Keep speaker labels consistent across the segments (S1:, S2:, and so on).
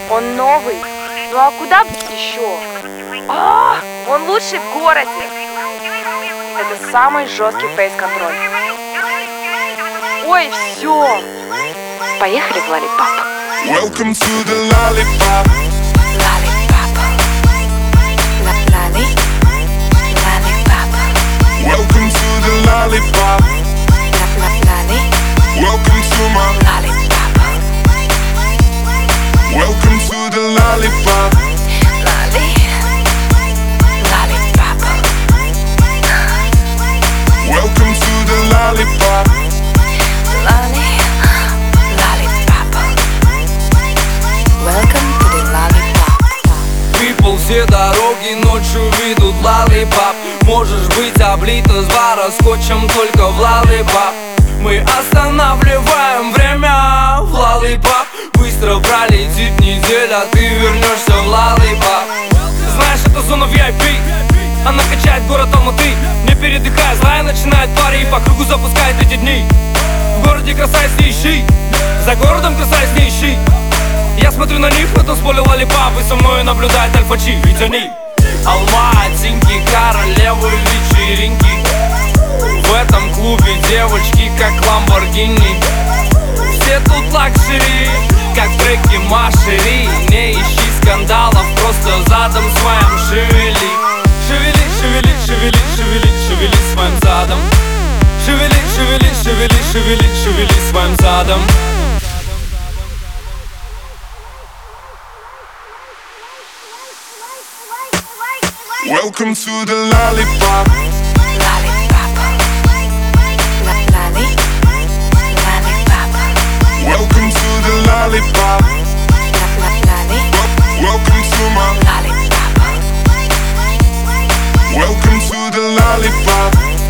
S1: Он новый. Ну а куда еще? Он лучший в городе. Это самый жесткий фейс-контроль. Ой, все. Поехали в Lollipop.
S2: Welcome to the Lollipop.
S1: Lollipop. Lollipop.
S2: Welcome to the Lollipop. Welcome to my
S1: Lollipop.
S2: Welcome to the Lollipop.
S1: Lollipop.
S2: Welcome to the Lollipop.
S1: Lollipop. Welcome to the Lollipop.
S3: People, все дороги ночью ведут Lollipop. Можешь быть облита с бара скотчем только в Lollipop. Мы останавливаем время в Lollipop. Быстро пролетит неделя, ты вернешься в Lollipop. Знаешь, это зона VIP. Она качает город Алматы. Не передыхая, злая начинает пари и по кругу запускает эти дни. В городе красавиц не ищи, за городом красавиц не ищи. Я смотрю на них, на танцполе Lollipop, и со мной наблюдает Альфа-Чи, ведь они алматинки, королевы вечеринки. В этом клубе девочки как Ламборгини. Все тут лакшери, как в треке Машери. Не ищи скандалов, просто задом своим шевели. Шевели, шевели, шевели, шевели, шевели своим задом. Шевели, шевели, шевели, шевели, шевели своим задом.
S2: Welcome to the Lollipop.
S1: Lollipop. Lollipop.
S2: Welcome to the Lollipop. Welcome to my
S1: Lollipop.
S2: Welcome to the Lollipop.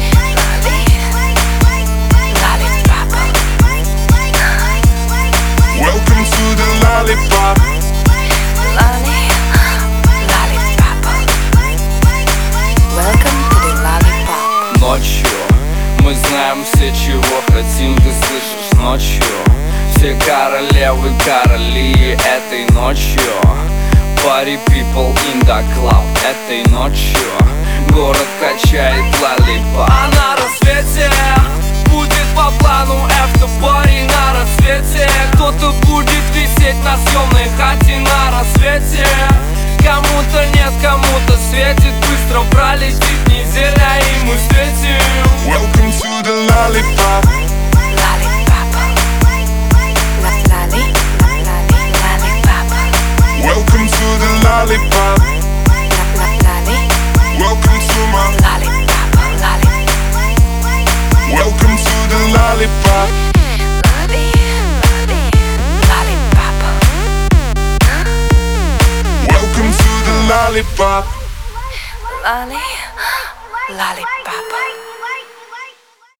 S1: Lollipop.
S2: Welcome to the Lollipop.
S1: Lollipop. Welcome to the Lollipop.
S3: Ночью мы знаем все, чего хотим, ты слышишь ночью. Все королевы, короли этой ночью. Party people in the club этой ночью. Город качает Lollipop. А на рассвете будет по плану автопари на рассвете. Кто-то будет висеть на съемной хате на рассвете. Кому-то нет, кому-то светит. Быстро пролетит неделя, и мы светим.
S2: Welcome to the Lollipop.
S1: Lollipop. Lollipop.
S2: Welcome to the Lollipop. Welcome to my
S1: Lollipop.
S2: Welcome to the Lollipop.
S1: Lollipop.
S2: Welcome to the Lollipop.
S1: Lollipop.